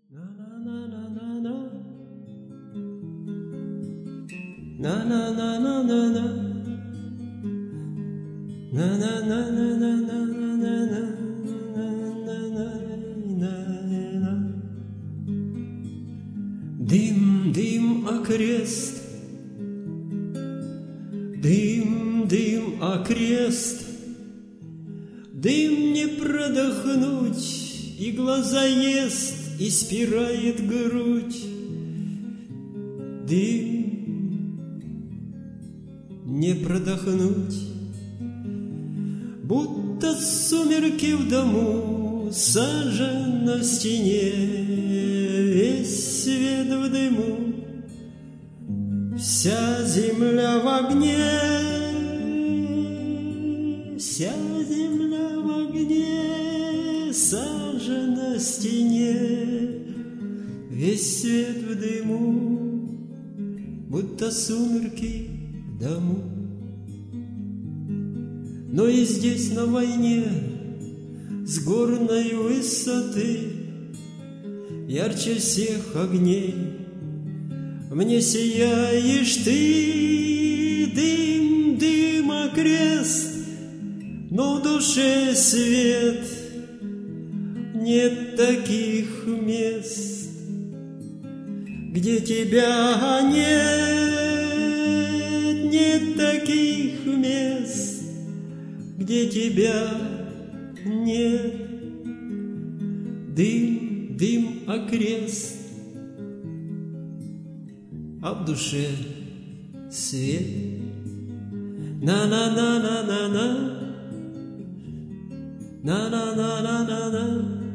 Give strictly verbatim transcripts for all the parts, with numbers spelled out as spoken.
Na na na na na na na na na na na na na na na na на. Дым, дым, окрест, дым, дым, окрест, дым не продохнуть, и глаза ест, и спирает грудь. Дым не продохнуть, будто сумерки в дому, сажа на стене, весь свет в дыму, вся земля в огне, вся земля в огне, сажа на стене, весь свет в дыму, будто сумерки в дому. Но и здесь на войне с горной высоты ярче всех огней мне сияешь ты, дым, дым, окрест, но в душе свет, нет таких мест, где тебя нет, нет таких мест, где тебя нет. Дым, дым, окрест, а в душе свет. На-на-на-на-на-на, на-на-на-на-на-на,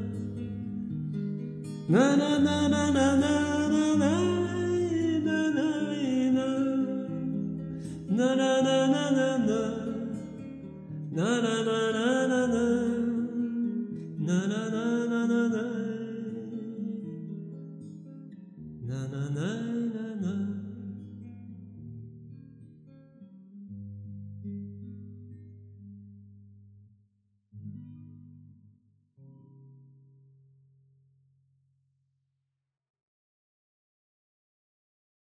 на-на-на-на-на-на, на-на-на-на-на-на, на-на-на-на-на-на, на-на-на-на-на-на, на-на-на.